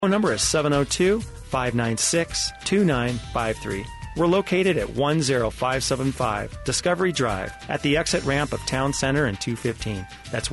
Phone number is 702-596-2953. We're located at 10575 Discovery Drive at the exit ramp of Town Center and 215. That's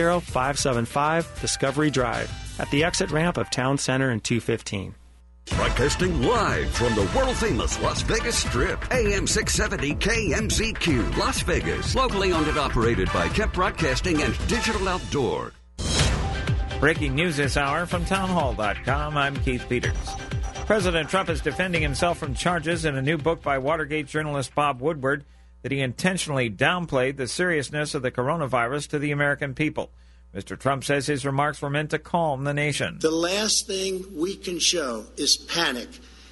10575 Discovery Drive at the exit ramp of Town Center and 215. Broadcasting live from the world-famous Las Vegas Strip. AM 670 KMZQ, Las Vegas. Locally owned and operated by Kemp Broadcasting and Digital Outdoor. Breaking news this hour from townhall.com. I'm Keith Peters. President Trump is defending himself from charges in a new book by Watergate journalist Bob Woodward that he intentionally downplayed the seriousness of the coronavirus to the American people. Mr. Trump says his remarks were meant to calm the nation. The last thing we can show is panic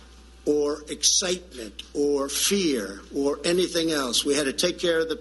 or excitement or fear or anything else. We had to take care of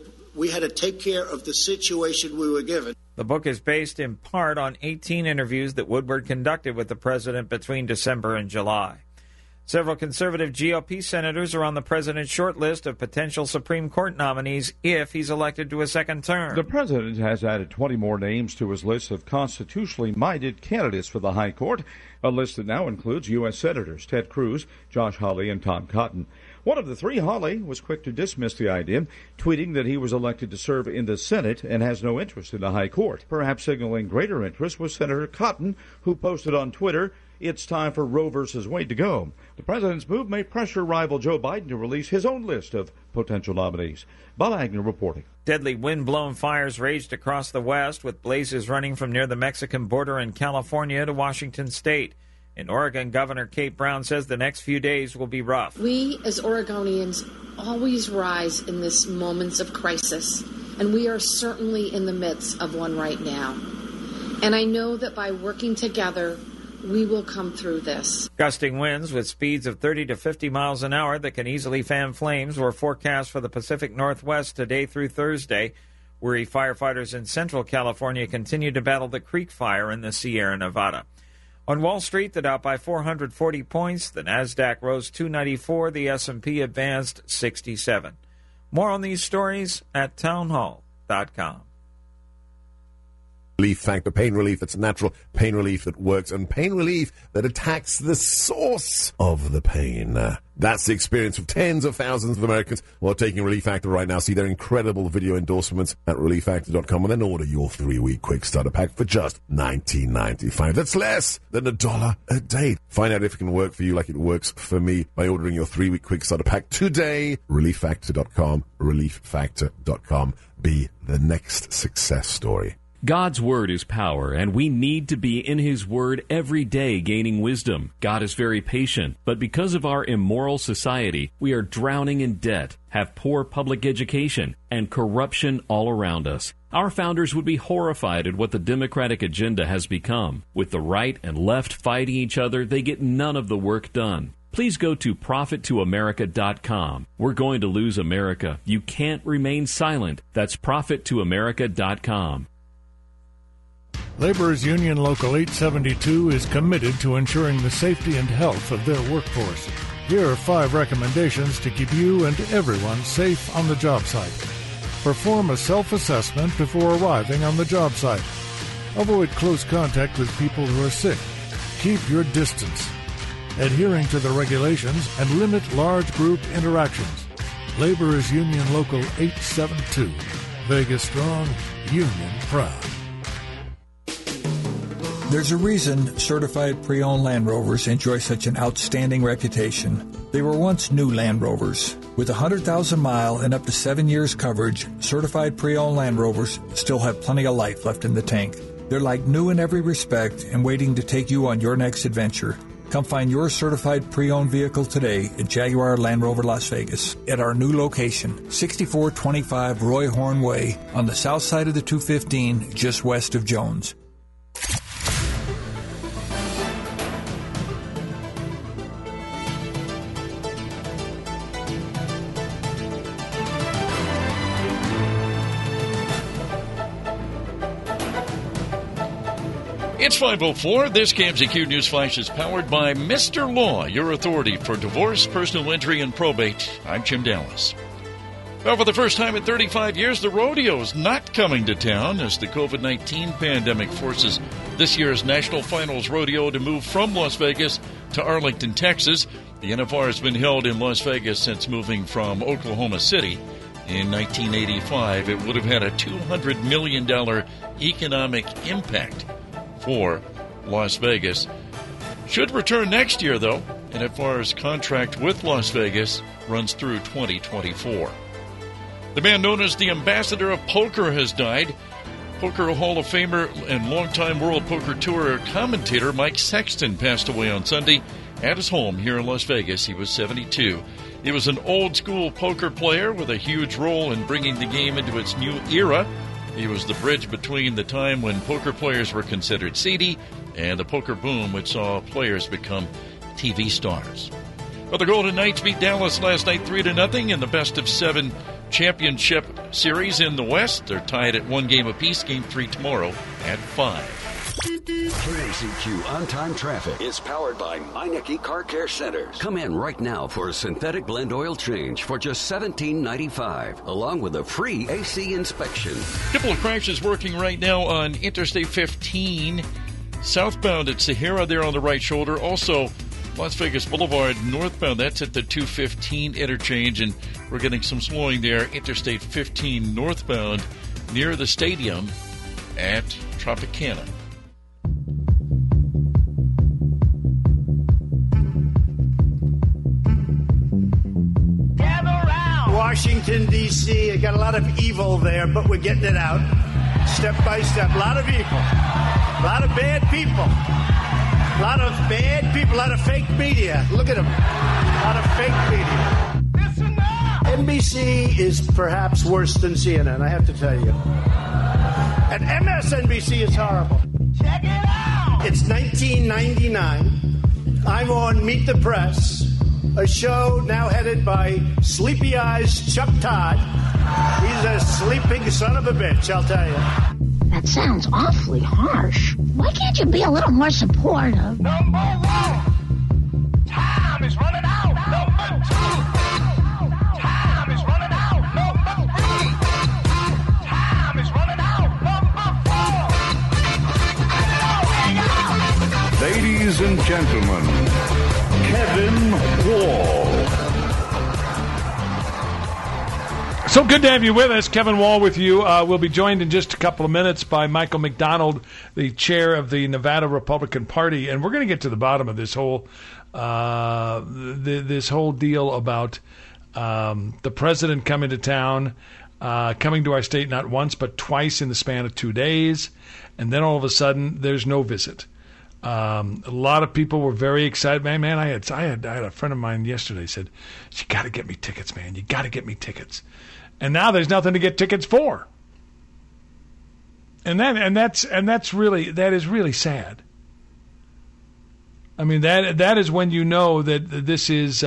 the situation we were given. The book is based in part on 18 interviews that Woodward conducted with the president between December and July. Several conservative GOP senators are on the president's short list of potential Supreme Court nominees if he's elected to a second term. The president has added 20 more names to his list of constitutionally minded candidates for the High Court, a list that now includes U.S. Senators Ted Cruz, Josh Hawley, and Tom Cotton. One of the three, Hawley, was quick to dismiss the idea, tweeting that he was elected to serve in the Senate and has no interest in the High Court. Perhaps signaling greater interest was Senator Cotton, who posted on Twitter, "It's time for Roe versus Wade to go." The president's move may pressure rival Joe Biden to release his own list of potential nominees. Bob Agnew reporting. Deadly wind-blown fires raged across the West, with blazes running from near the Mexican border in California to Washington State. In Oregon, Governor Kate Brown says the next few days will be rough. We, as Oregonians, always rise in these moments of crisis, and we are certainly in the midst of one right now. And I know that by working together, we will come through this. Gusting winds with speeds of 30 to 50 miles an hour that can easily fan flames were forecast for the Pacific Northwest today through Thursday. Weary firefighters in Central California continue to battle the Creek Fire in the Sierra Nevada. On Wall Street, the Dow by 440 points, the Nasdaq rose 294, the S&P advanced 67. More on these stories at townhall.com. Relief Factor, pain relief that's natural, pain relief that works, and pain relief that attacks the source of the pain. That's the experience of tens of thousands of Americans who are taking Relief Factor right now. See their incredible video endorsements at relieffactor.com and then order your 3-week quick starter pack for just $19.95. That's less than $1 a day. Find out if it can work for you like it works for me by ordering your 3-week quick starter pack today. Relieffactor.com, relieffactor.com. Be the next success story. God's Word is power, and we need to be in His Word every day gaining wisdom. God is very patient, but because of our immoral society, we are drowning in debt, have poor public education, and corruption all around us. Our founders would be horrified at what the Democratic agenda has become. With the right and left fighting each other, they get none of the work done. Please go to ProfitToAmerica.com. We're going to lose America. You can't remain silent. That's ProfitToAmerica.com. Laborers Union Local 872 is committed to ensuring the safety and health of their workforce. Here are 5 recommendations to keep you and everyone safe on the job site. Perform a self-assessment before arriving on the job site. Avoid close contact with people who are sick. Keep your distance. Adhering to the regulations and limit large group interactions. Laborers Union Local 872. Vegas strong, union proud. There's a reason certified pre-owned Land Rovers enjoy such an outstanding reputation. They were once new Land Rovers. With 100,000-mile and up to 7 years coverage, certified pre-owned Land Rovers still have plenty of life left in the tank. They're like new in every respect and waiting to take you on your next adventure. Come find your certified pre-owned vehicle today at Jaguar Land Rover Las Vegas at our new location, 6425 Roy Horn Way on the south side of the 215, just west of Jones. It's 5:04. This KMZQ News Flash is powered by Mr. Law, your authority for divorce, personal injury, and probate. I'm Jim Dallas. Well, for the first time in 35 years, the rodeo's not coming to town as the COVID-19 pandemic forces this year's National Finals Rodeo to move from Las Vegas to Arlington, Texas. The NFR has been held in Las Vegas since moving from Oklahoma City in 1985. It would have had a $200 million economic impact for Las Vegas. Should return next year, though. NFR's contract with Las Vegas runs through 2024. The man known as the Ambassador of Poker has died. Poker Hall of Famer and longtime World Poker Tour commentator Mike Sexton passed away on Sunday at his home here in Las Vegas. He was 72. He was an old-school poker player with a huge role in bringing the game into its new era. He was the bridge between the time when poker players were considered seedy and the poker boom, which saw players become TV stars. Well, the Golden Knights beat Dallas last night 3-0 in the best-of-7 championship series in the West. They're tied at 1 game apiece. Game 3 tomorrow at 5. KMZQ On-Time Traffic is powered by Meineke Car Care Centers. Come in right now for a synthetic blend oil change for just $17.95, along with a free AC inspection. Couple of crashes working right now on Interstate 15, southbound at Sahara there on the right shoulder. Also, Las Vegas Boulevard northbound, that's at the 215 interchange, and we're getting some slowing there. Interstate 15 northbound near the stadium at Tropicana. Washington, D.C. I got a lot of evil there, but we're getting it out step by step. A lot of evil. A lot of bad people. A lot of bad people. A lot of fake media. Look at them. A lot of fake media. Listen up. NBC is perhaps worse than CNN, I have to tell you. And MSNBC is horrible. Check it out. It's 1999. I'm on Meet the Press, a show now headed by Sleepy Eyes Chuck Todd. He's a sleeping son of a bitch, I'll tell you. That sounds awfully harsh. Why can't you be a little more supportive? Number 1, time is running out. Number 2, time is running out. Number 3, time is running out. Number 4. Ladies and gentlemen, Kevin Wall. So good to have you with us. Kevin Wall with you. We'll be joined in just a couple of minutes by Michael McDonald, the chair of the Nevada Republican Party, and we're going to get to the bottom of this whole this whole deal about the president coming to town, coming to our state not once but twice in the span of 2 days, and then all of a sudden there's no visit. A lot of people were very excited. Man, I had a friend of mine yesterday said, "You got to get me tickets, man. You got to get me tickets." And now there's nothing to get tickets for. And that's really sad. I mean, that is when you know that this is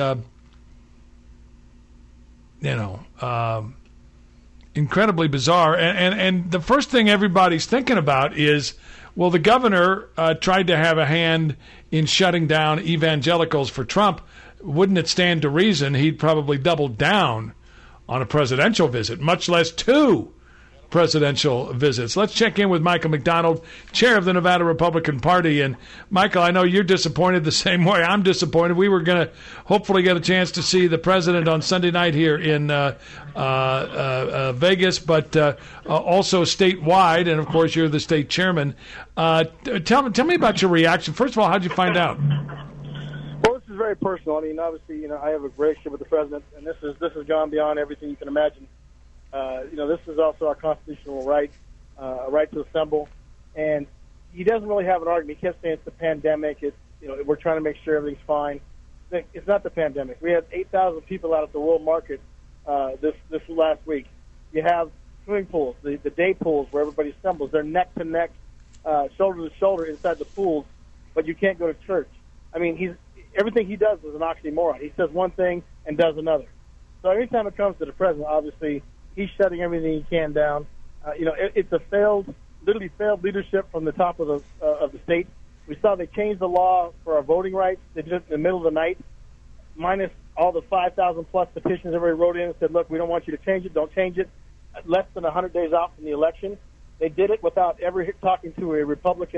incredibly bizarre. And the first thing everybody's thinking about is, well, the governor tried to have a hand in shutting down evangelicals for Trump. Wouldn't it stand to reason he'd probably double down on a presidential visit, much less 2 presidential visits? Let's check in with Michael McDonald, chair of the Nevada Republican Party. And, Michael, I know you're disappointed the same way I'm disappointed. We were going to hopefully get a chance to see the president on Sunday night here in Vegas, but also statewide, and, of course, you're the state chairman. Tell me about your reaction. First of all, how did you find out? Well, this is very personal. I mean, obviously, I have a relationship with the president, and this has gone beyond everything you can imagine. This is also our constitutional right, a right to assemble. And he doesn't really have an argument. He kept saying it's the pandemic. We're trying to make sure everything's fine. It's not the pandemic. We had 8,000 people out at the World Market this last week. You have swimming pools, the day pools where everybody assembles. They're neck to neck, shoulder to shoulder inside the pools, but you can't go to church. I mean, everything he does is an oxymoron. He says one thing and does another. So anytime it comes to the president, obviously, he's shutting everything he can down. It's a literally failed leadership from the top of the state. We saw they changed the law for our voting rights. They did it in the middle of the night, minus all the 5,000-plus petitions everybody wrote in and said, look, we don't want you to change it. Don't change it. Less than 100 days out from the election. They did it without ever talking to a Republican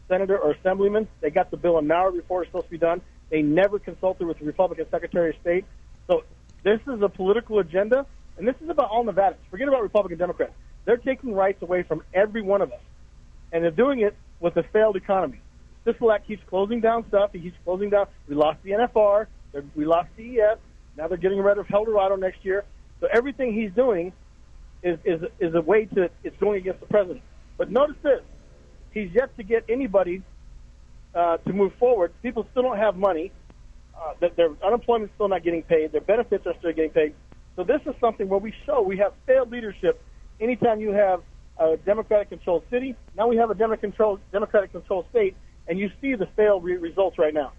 senator or assemblyman. They got the bill an hour before it's supposed to be done. They never consulted with the Republican Secretary of State. So this is a political agenda, and this is about all Nevadans. Forget about Republican Democrats. They're taking rights away from every one of us, and they're doing it with a failed economy. Sisolak keeps closing down stuff. He keeps closing down. We lost the NFR. We lost CES. Now they're getting rid of Eldorado next year. So everything he's doing is a way to, it's going against the president. But notice this. He's yet to get anybody to move forward. People still don't have money. Their unemployment's still not getting paid. Their benefits are still getting paid. So this is something where we show we have failed leadership anytime you have a Democratic-controlled city. Now we have a Democratic-controlled state, and you see the failed results right now.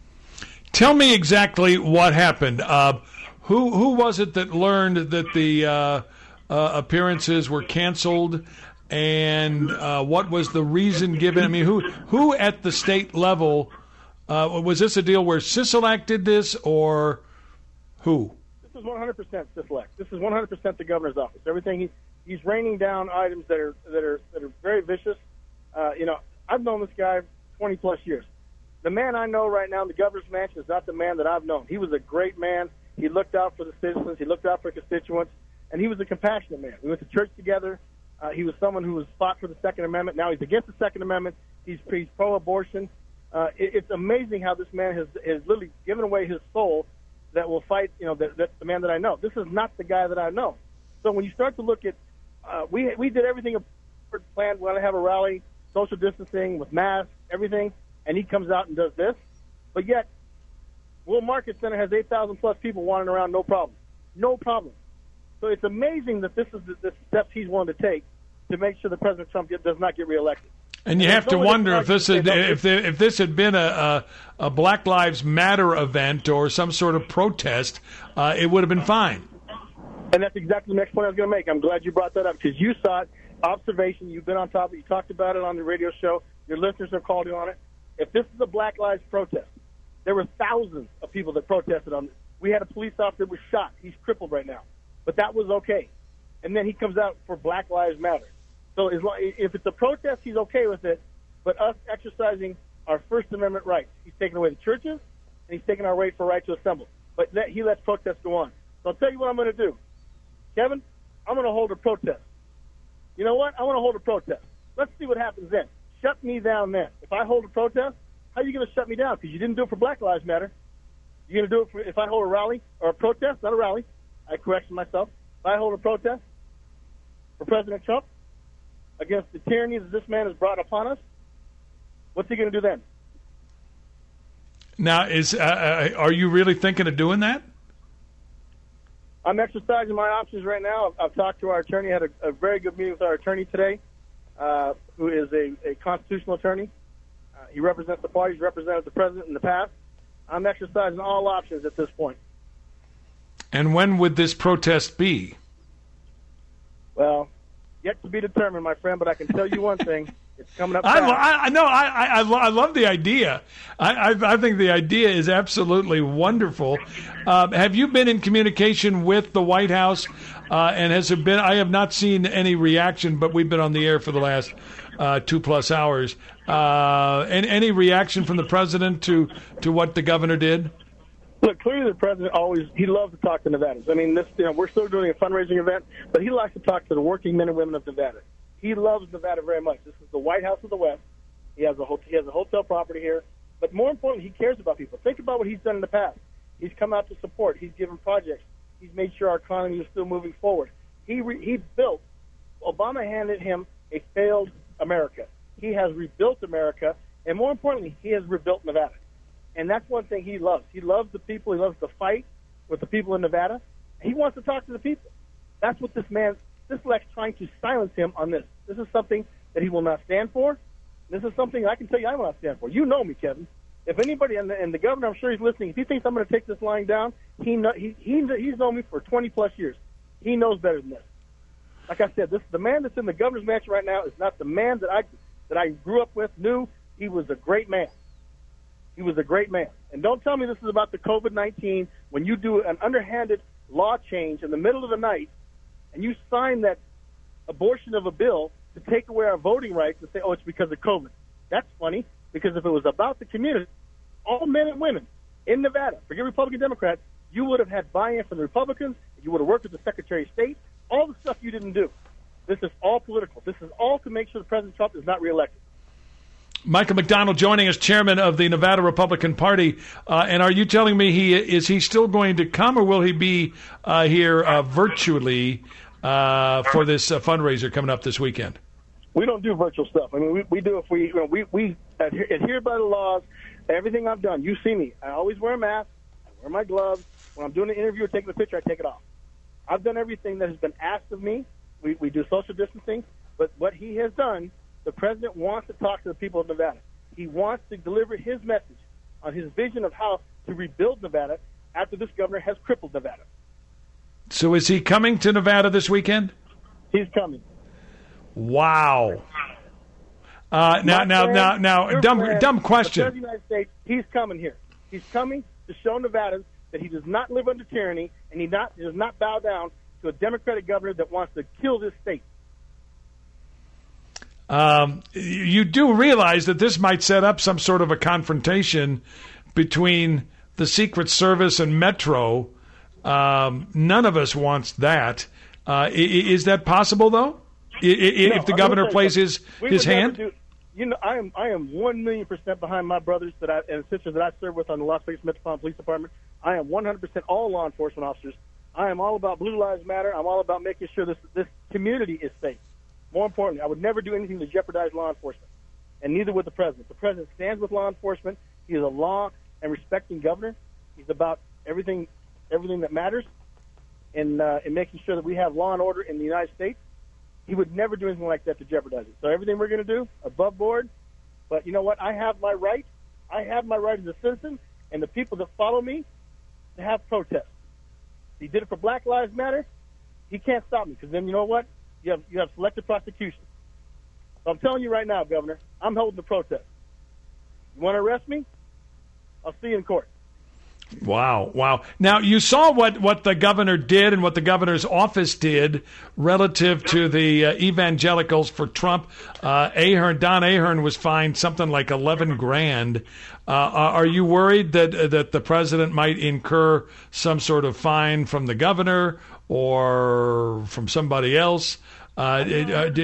Tell me exactly what happened. Who was it that learned that the appearances were canceled, and what was the reason given? I mean, who at the state level, was this a deal where Sisolak did this, or who? This is 100% Sisolak. This is 100% the governor's office. Everything he's raining down items that are very vicious. I've known this guy 20 plus years. The man I know right now in the governor's mansion is not the man that I've known. He was a great man. He looked out for the citizens. He looked out for constituents, and he was a compassionate man. We went to church together. He was someone who was fought for the Second Amendment. Now he's against the Second Amendment. He's pro-abortion. It's amazing how this man has literally given away his soul that will fight, the man that I know. This is not the guy that I know. So when you start to look at, we did everything planned. We want to have a rally, social distancing with masks, everything, and he comes out and does this. But yet, Will Market Center has 8,000 plus people wandering around, no problem. No problem. So it's amazing that this is the steps he's willing to take to make sure that President Trump does not get reelected. And you have to wonder if this had been a Black Lives Matter event or some sort of protest, it would have been fine. And that's exactly the next point I was going to make. I'm glad you brought that up because you saw it, observation. You've been on top of it. You talked about it on the radio show. Your listeners have called you on it. If this is a Black Lives protest, there were thousands of people that protested on this. We had a police officer that was shot. He's crippled right now. But that was okay. And then he comes out for Black Lives Matter. So if it's a protest, he's okay with it. But us exercising our First Amendment rights, he's taking away the churches, and he's taking our right to assemble. But he lets protests go on. So I'll tell you what I'm going to do. Kevin, I'm going to hold a protest. You know what? I want to hold a protest. Let's see what happens then. Shut me down then. If I hold a protest, how are you going to shut me down? Because you didn't do it for Black Lives Matter. You're going to do it if I hold a rally or a protest, not a rally. I corrected myself. If I hold a protest for President Trump against the tyranny that this man has brought upon us, what's he going to do then? Now, are you really thinking of doing that? I'm exercising my options right now. I've talked to our attorney. I had a very good meeting with our attorney today, who is a constitutional attorney. He represents the parties, represented the president in the past. I'm exercising all options at this point. And when would this protest be? Well, yet to be determined, my friend, but I can tell you one thing. It's coming up. I love the idea. I think the idea is absolutely wonderful. Have you been in communication with the White House? And has there been? I have not seen any reaction, but we've been on the air for the last 2+ hours. And any reaction from the president to what the governor did? Look, clearly the president he loves to talk to Nevadans. I mean, we're still doing a fundraising event, but he likes to talk to the working men and women of Nevada. He loves Nevada very much. This is the White House of the West. He has a hotel property here. But more importantly, he cares about people. Think about what he's done in the past. He's come out to support. He's given projects. He's made sure our economy is still moving forward. He built. Obama handed him a failed America. He has rebuilt America, and more importantly, he has rebuilt Nevada. And that's one thing he loves. He loves the people. He loves to fight with the people in Nevada. He wants to talk to the people. That's what this elect's trying to silence him on this. This is something that he will not stand for. This is something I can tell you I will not stand for. You know me, Kevin. If anybody, and the governor, I'm sure he's listening, if he thinks I'm going to take this lying down, he's known me for 20-plus years. He knows better than this. Like I said, the man that's in the governor's mansion right now is not the man that I grew up with, knew. He was a great man. He was a great man. And don't tell me this is about the COVID-19 when you do an underhanded law change in the middle of the night and you sign that abortion of a bill to take away our voting rights and say, oh, it's because of COVID. That's funny, because if it was about the community, all men and women in Nevada, forget Republican, Democrats, you would have had buy-in from the Republicans, you would have worked with the Secretary of State, all the stuff you didn't do. This is all political. This is all to make sure that President Trump is not reelected. Michael McDonald joining us, chairman of the Nevada Republican Party. And are you telling me is he still going to come, or will he be here virtually for this fundraiser coming up this weekend? We don't do virtual stuff. I mean, we do if we adhere by the laws. Everything I've done, you see me. I always wear a mask. I wear my gloves. When I'm doing an interview or taking a picture, I take it off. I've done everything that has been asked of me. We do social distancing. But what he has done, the president wants to talk to the people of Nevada. He wants to deliver his message on his vision of how to rebuild Nevada after this governor has crippled Nevada. So is he coming to Nevada this weekend? He's coming. Wow. Now, dumb question. The President of the United States, he's coming here. He's coming to show Nevadans that he does not live under tyranny, and he does not bow down to a Democratic governor that wants to kill this state. You do realize that this might set up some sort of a confrontation between the Secret Service and Metro. None of us wants that. Is that possible, though? If the governor plays his hand? I am 1,000,000% behind my brothers and sisters that I serve with on the Las Vegas Metropolitan Police Department. I am 100% all law enforcement officers. I am all about Blue Lives Matter. I'm all about making sure this community is safe. More importantly, I would never do anything to jeopardize law enforcement, and neither would the president. The president stands with law enforcement. He is a law and respecting governor. He's about everything that matters in making sure that we have law and order in the United States. He would never do anything like that to jeopardize it. So everything we're going to do, above board. But you know what? I have my right. I have my right as a citizen, and the people that follow me to have protests. He did it for Black Lives Matter. He can't stop me, because then you know what? You have selective prosecution. So I'm telling you right now, Governor, I'm holding the protest. You want to arrest me? I'll see you in court. Wow. Now, you saw what the governor did and what the governor's office did relative to the evangelicals for Trump. Don Ahern was fined something like $11,000. Are you worried that the president might incur some sort of fine from the governor or from somebody else? You have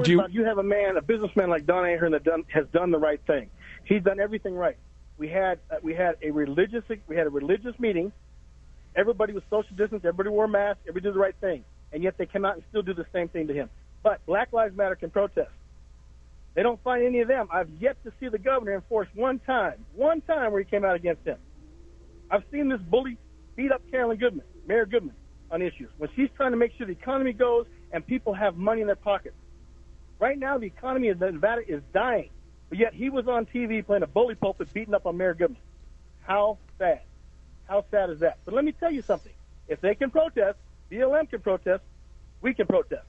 a businessman like Don Ahern that has done the right thing. He's done everything right. We had a religious meeting. Everybody was social distance. Everybody wore masks. Everybody did the right thing, and yet they cannot and still do the same thing to him. But Black Lives Matter can protest. They don't find any of them. I've yet to see the governor enforce one time where he came out against him. I've seen this bully beat up Mayor Goodman, on issues when she's trying to make sure the economy goes and people have money in their pockets. Right now, the economy in Nevada is dying. But yet he was on TV playing a bully pulpit, beating up on Mayor Goodman. How sad? How sad is that? But let me tell you something. If they can protest, BLM can protest, we can protest.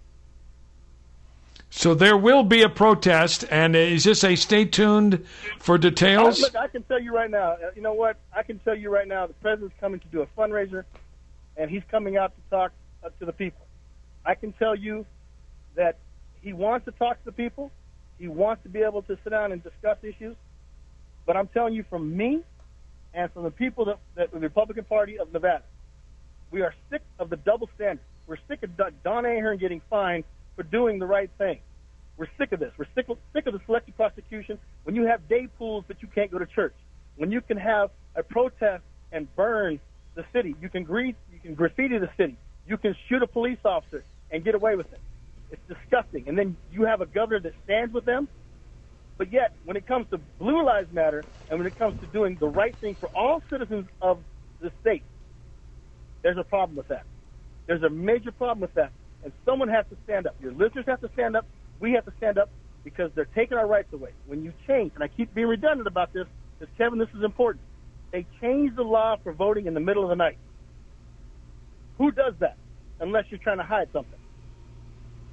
So there will be a protest, and is this a stay tuned for details? Look, I can tell you right now, you know what? I can tell you right now the president's coming to do a fundraiser, and he's coming out to talk to the people. I can tell you that he wants to talk to the people. He wants to be able to sit down and discuss issues. But I'm telling you, from me and from the people that the Republican Party of Nevada, we are sick of the double standard. We're sick of Don Ahern getting fined for doing the right thing. We're sick of this. We're sick of the selective prosecution. When you have day pools but you can't go to church, when you can have a protest and burn the city, you can graffiti the city, you can shoot a police officer and get away with it. It's disgusting. And then you have a governor that stands with them. But yet, when it comes to Blue Lives Matter and when it comes to doing the right thing for all citizens of the state, there's a problem with that. There's a major problem with that. And someone has to stand up. Your listeners have to stand up. We have to stand up because they're taking our rights away. When you change, and I keep being redundant about this, because, Kevin, this is important. They changed the law for voting in the middle of the night. Who does that unless you're trying to hide something?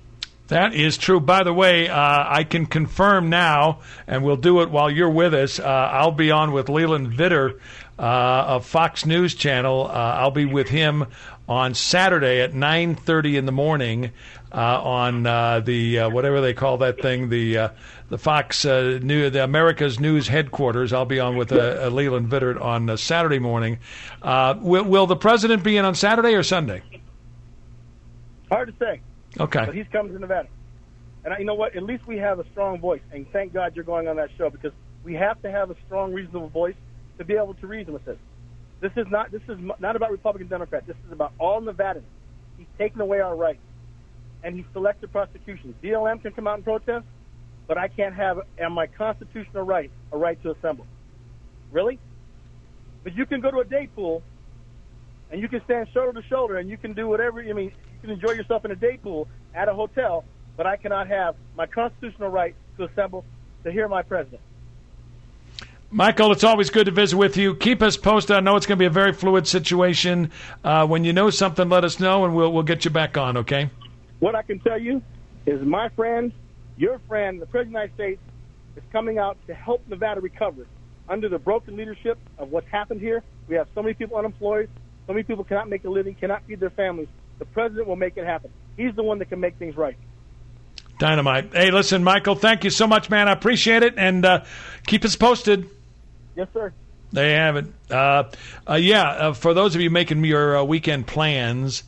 That is true. By the way, I can confirm now, and we'll do it while you're with us. I'll be on with Leland Vitter of Fox News Channel. I'll be with him on Saturday at 9:30 in the morning on the whatever they call that thing, the Fox the America's News headquarters. I'll be on with Leland Vittert on Saturday morning. Will the president be in on Saturday or Sunday? Hard to say. Okay. But he's coming to Nevada. And you know what? At least we have a strong voice. And thank God you're going on that show, because we have to have a strong, reasonable voice to be able to reason with this. This is not about Republican, Democrat. This is about all Nevadans. He's taken away our rights. And he's selected prosecutions. BLM can come out and protest, but I can't have, on my constitutional right, a right to assemble. Really? But you can go to a day pool, and you can stand shoulder to shoulder, and you can do whatever. I mean, you can enjoy yourself in a day pool at a hotel, but I cannot have my constitutional right to assemble to hear my president. Michael, it's always good to visit with you. Keep us posted. I know it's going to be a very fluid situation. When you know something, let us know, and we'll get you back on, okay? What I can tell you is my friend, your friend, the President of the United States, is coming out to help Nevada recover. Under the broken leadership of what's happened here, we have so many people unemployed, so many people cannot make a living, cannot feed their families. The president will make it happen. He's the one that can make things right. Dynamite. Hey, listen, Michael, thank you so much, man. I appreciate it, and keep us posted. Yes, sir. There you have it. For those of you making your weekend plans,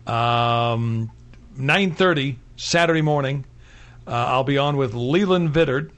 9:30 Saturday morning, I'll be on with Leland Vittert,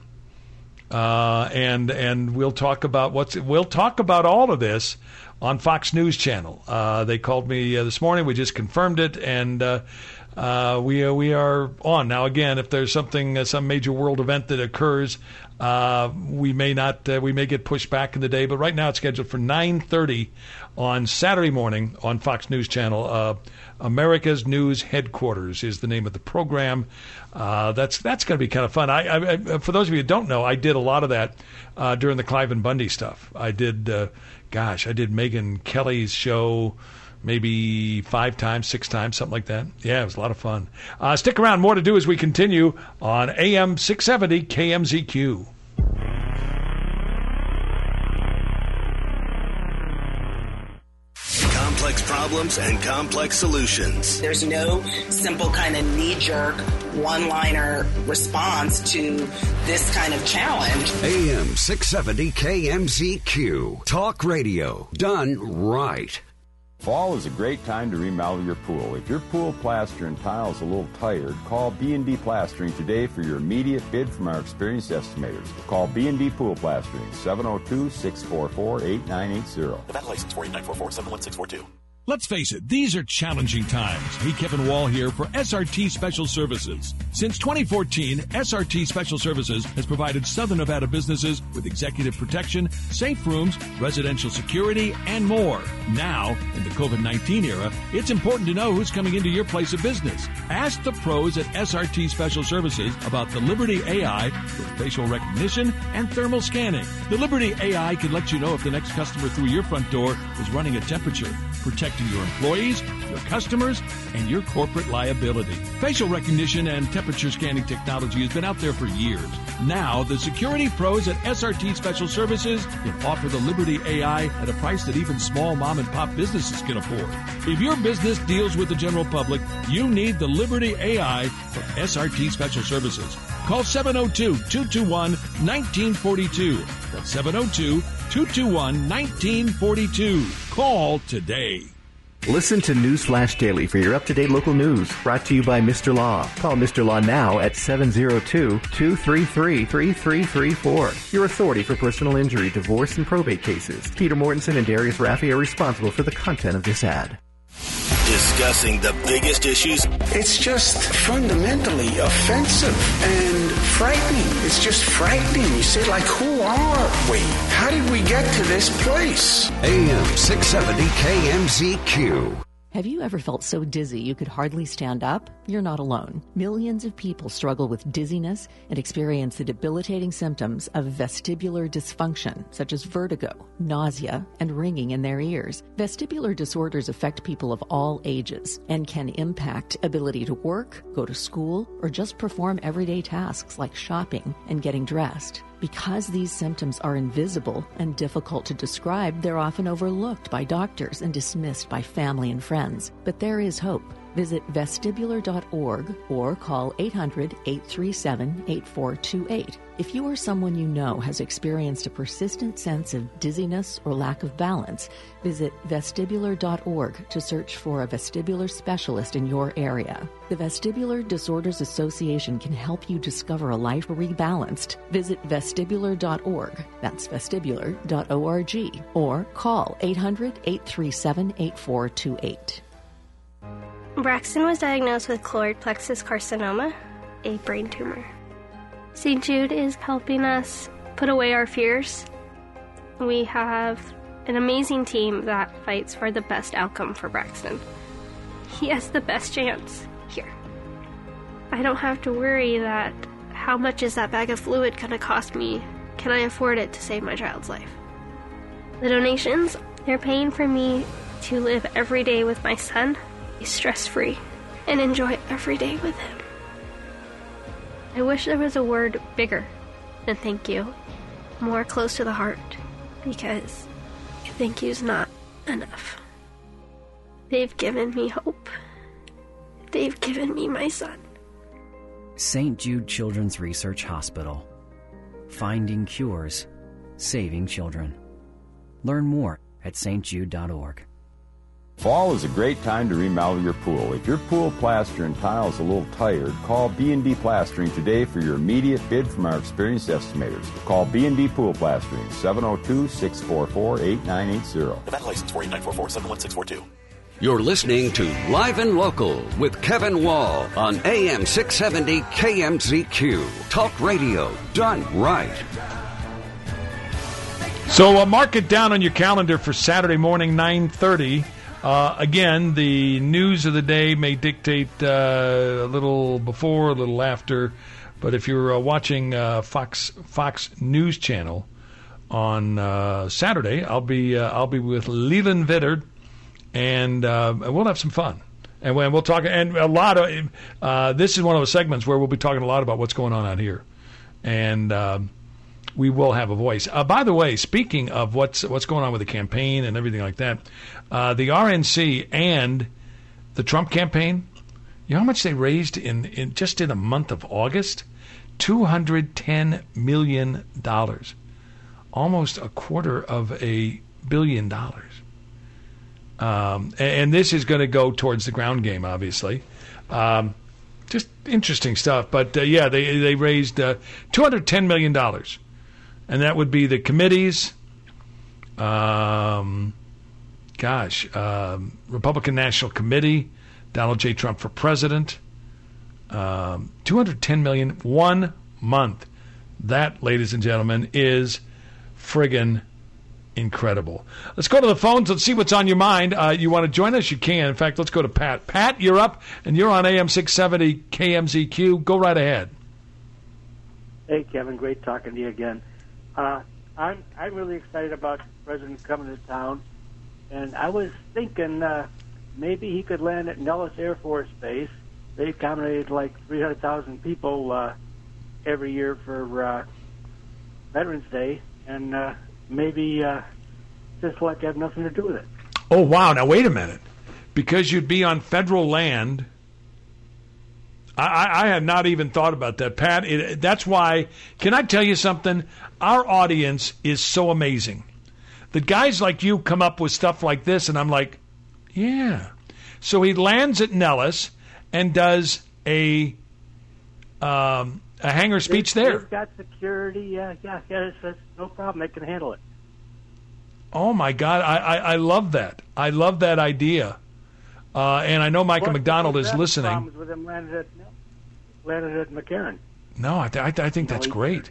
and we'll talk about all of this on Fox News Channel. They called me this morning. We just confirmed it, and we are on now. Again, if there's something, some major world event that occurs, we may get pushed back in the day. But right now, it's scheduled for 9:30 on Saturday morning on Fox News Channel. America's News Headquarters is the name of the program. That's going to be kind of fun. I for those of you who don't know, I did a lot of that during the Clive and Bundy stuff. I did Megyn Kelly's show maybe 5 times, 6 times, something like that. Yeah, it was a lot of fun. Stick around. More to do as we continue on AM 670 KMZQ. Complex problems and complex solutions. There's no simple kind of knee-jerk, one-liner response to this kind of challenge. AM 670 KMZQ. Talk radio. Done right. Fall is a great time to remodel your pool. If your pool plaster and tile is a little tired, call B&D Plastering today for your immediate bid from our experienced estimators. Call B&D Pool Plastering, 702-644-8980. Event license 48944-71642. Let's face it, these are challenging times. Hey, Kevin Wall here for SRT Special Services. Since 2014, SRT Special Services has provided Southern Nevada businesses with executive protection, safe rooms, residential security, and more. Now, in the COVID-19 era, it's important to know who's coming into your place of business. Ask the pros at SRT Special Services about the Liberty AI with facial recognition and thermal scanning. The Liberty AI can let you know if the next customer through your front door is running a temperature, protecting your employees, your customers, and your corporate liability. Facial recognition and temperature scanning technology has been out there for years. Now, the security pros at SRT Special Services can offer the Liberty AI at a price that even small mom-and-pop businesses can afford. If your business deals with the general public, you need the Liberty AI from SRT Special Services. Call 702-221-1942. That's 702-221-1942. Call today. Listen to Newsflash Daily for your up-to-date local news. Brought to you by Mr. Law. Call Mr. Law now at 702-233-3334. Your authority for personal injury, divorce, and probate cases. Peter Mortensen and Darius Raffi are responsible for the content of this ad. Discussing the biggest issues. It's just fundamentally offensive and frightening. It's just frightening. You say, like, who are we? How did we get to this place? AM 670 KMZQ. Have you ever felt so dizzy you could hardly stand up? You're not alone. Millions of people struggle with dizziness and experience the debilitating symptoms of vestibular dysfunction, such as vertigo, nausea, and ringing in their ears. Vestibular disorders affect people of all ages and can impact ability to work, go to school, or just perform everyday tasks like shopping and getting dressed. Because these symptoms are invisible and difficult to describe, they're often overlooked by doctors and dismissed by family and friends. But there is hope. Visit vestibular.org or call 800-837-8428. If you or someone you know has experienced a persistent sense of dizziness or lack of balance, visit vestibular.org to search for a vestibular specialist in your area. The Vestibular Disorders Association can help you discover a life rebalanced. Visit vestibular.org. That's vestibular.org. Or call 800-837-8428. Braxton was diagnosed with choroid plexus carcinoma, a brain tumor. St. Jude is helping us put away our fears. We have an amazing team that fights for the best outcome for Braxton. He has the best chance here. I don't have to worry that how much is that bag of fluid going to cost me? Can I afford it to save my child's life? The donations, they're paying for me to live every day with my son, stress-free, and enjoy every day with him. I wish there was a word bigger than thank you, more close to the heart, because thank you's not enough. They've given me hope. They've given me my son. St. Jude Children's Research Hospital. Finding cures, saving children. Learn more at stjude.org. Fall is a great time to remodel your pool. If your pool plaster and tile is a little tired, call B&D Plastering today for your immediate bid from our experienced estimators. Call B&D Pool Plastering, 702-644-8980. Event license 48944-71642. You're listening to Live and Local with Kevin Wall on AM 670 KMZQ. Talk radio done right. So mark it down on your calendar for Saturday morning, 9:30. Again, the news of the day may dictate a little before, a little after. But if you're watching Fox News Channel on Saturday, I'll be with Leland Vittert, and we'll have some fun. And we'll talk, and a lot of this is one of those segments where we'll be talking a lot about what's going on out here, and we will have a voice. By the way, speaking of what's going on with the campaign and everything like that, the RNC and the Trump campaign, you know how much they raised in just in a month of August? $210 million, almost $250 million. And this is going to go towards the ground game, obviously. Just interesting stuff. But yeah, they raised $210 million. And that would be the committees, Republican National Committee, Donald J. Trump for president, $210 million 1 month. That, ladies and gentlemen, is friggin' incredible. Let's go to the phones. Let's see what's on your mind. You want to join us? You can. In fact, let's go to Pat. Pat, you're up, and you're on AM 670 KMZQ. Go right ahead. Hey, Kevin. Great talking to you again. I'm really excited about the president coming to town, and I was thinking maybe he could land at Nellis Air Force Base. They accommodate like 300,000 people every year for Veterans Day, and maybe just like have nothing to do with it. Oh, wow. Now, wait a minute. Because you'd be on federal land, I had not even thought about that, Pat. That's why, can I tell you something? Our audience is so amazing. The guys like you come up with stuff like this, and I'm like, yeah. So he lands at Nellis and does a hangar speech there. They've got security. Yeah, that's no problem. They can handle it. Oh, my God. I love that. I love that idea. And I know Michael McDonald is listening. Problems with him landed at McCarran. No, I think that's great.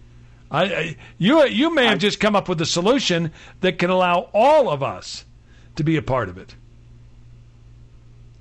You may have just come up with a solution that can allow all of us to be a part of it.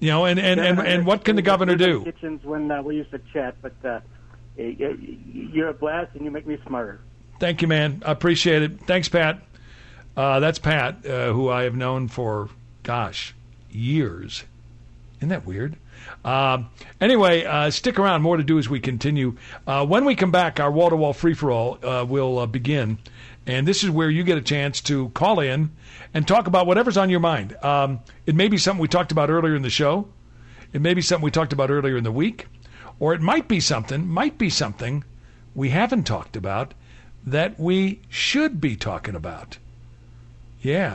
You know, and what can the governor do? Kitchens when we used to chat, but you're a blast and you make me smarter. Thank you, man. I appreciate it. Thanks, Pat. That's Pat, who I have known for, years. Isn't that weird? Anyway, stick around. More to do as we continue. When we come back, our wall-to-wall free-for-all will begin. And this is where you get a chance to call in and talk about whatever's on your mind. It may be something we talked about earlier in the show. It may be something we talked about earlier in the week. Or it might be something we haven't talked about that we should be talking about. Yeah.